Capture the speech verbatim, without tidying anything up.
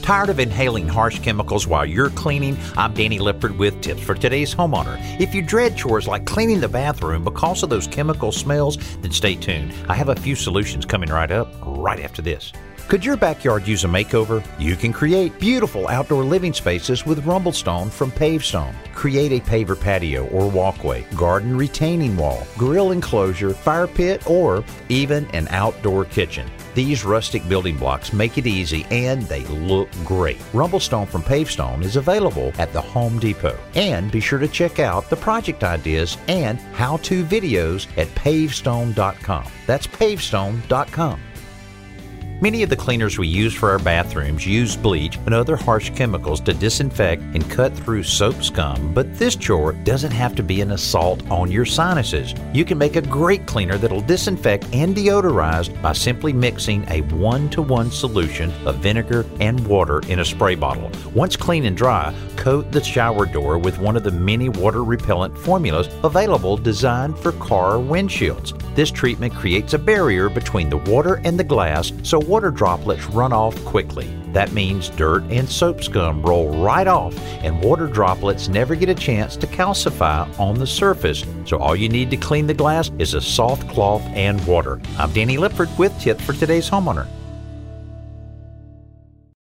Tired of inhaling harsh chemicals while you're cleaning? I'm Danny Lippard with tips for today's homeowner. If you dread chores like cleaning the bathroom because of those chemical smells, then stay tuned. I have a few solutions coming right up, right after this. Could your backyard use a makeover? You can create beautiful outdoor living spaces with Rumblestone from Pavestone. Create a paver patio or walkway, garden retaining wall, grill enclosure, fire pit, or even an outdoor kitchen. These rustic building blocks make it easy and they look great. Rumblestone from Pavestone is available at the Home Depot. And be sure to check out the project ideas and how-to videos at pavestone dot com. That's pavestone dot com. Many of the cleaners we use for our bathrooms use bleach and other harsh chemicals to disinfect and cut through soap scum, but this chore doesn't have to be an assault on your sinuses. You can make a great cleaner that'll disinfect and deodorize by simply mixing a one-to-one solution of vinegar and water in a spray bottle. Once clean and dry, coat the shower door with one of the many water repellent formulas available designed for car windshields. This treatment creates a barrier between the water and the glass, so water droplets run off quickly. That means dirt and soap scum roll right off and water droplets never get a chance to calcify on the surface. So all you need to clean the glass is a soft cloth and water. I'm Danny Lippard with tips for today's homeowner.